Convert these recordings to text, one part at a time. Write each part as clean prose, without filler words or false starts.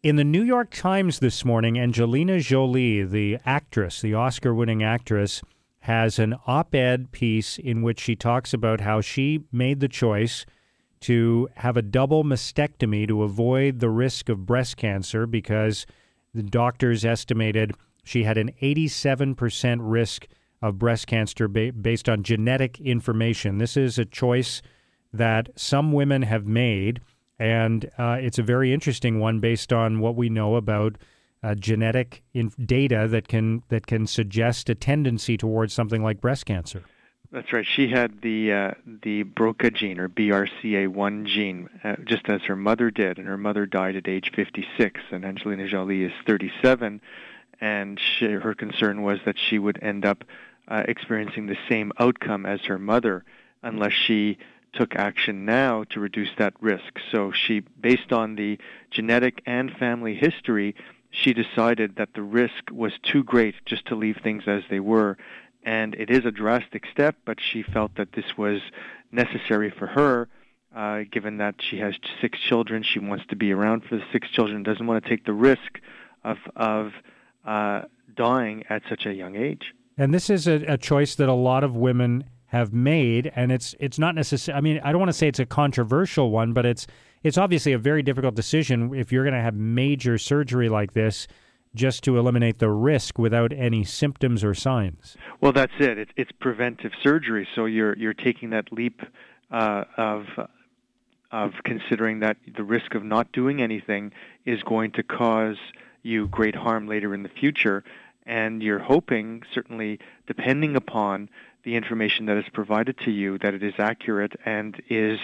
In the New York Times this morning, Angelina Jolie, the actress, the Oscar-winning actress, has an op-ed piece in which she talks about how she made the choice to have a double mastectomy to avoid the risk of breast cancer because the doctors estimated she had an 87% risk of breast cancer based on genetic information. This is a choice that some women have made, and it's a very interesting one based on what we know about genetic data that can suggest a tendency towards something like breast cancer. That's right. She had the BRCA gene, or BRCA1 gene, just as her mother did, and her mother died at age 56, and Angelina Jolie is 37, and her concern was that she would end up experiencing the same outcome as her mother unless she took action now to reduce that risk. So she, based on the genetic and family history, she decided that the risk was too great just to leave things as they were. And it is a drastic step, but she felt that this was necessary for her, given that she has 6 children. She wants to be around for the 6 children, doesn't want to take the risk of dying at such a young age. And this is a choice that a lot of women have made, and it's not necessarily, I mean, I don't want to say it's a controversial one, but it's obviously a very difficult decision if you're going to have major surgery like this just to eliminate the risk without any symptoms or signs. Well, that's it. It's preventive surgery, so you're taking that leap of considering that the risk of not doing anything is going to cause you great harm later in the future, and you're hoping, certainly depending upon the information that is provided to you, that it is accurate and is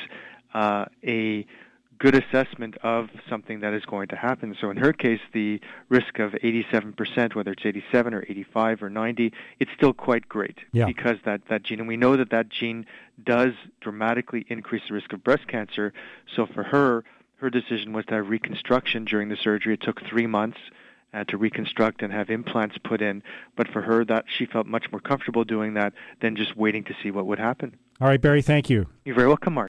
a good assessment of something that is going to happen. So in her case, the risk of 87%, whether it's 87 or 85 or 90, it's still quite great because that gene, and we know that gene does dramatically increase the risk of breast cancer. So for her decision was to have reconstruction during the surgery. It took 3 months to reconstruct and have implants put in. But for her, that she felt much more comfortable doing that than just waiting to see what would happen. All right, Barry, thank you. You're very welcome, Mark.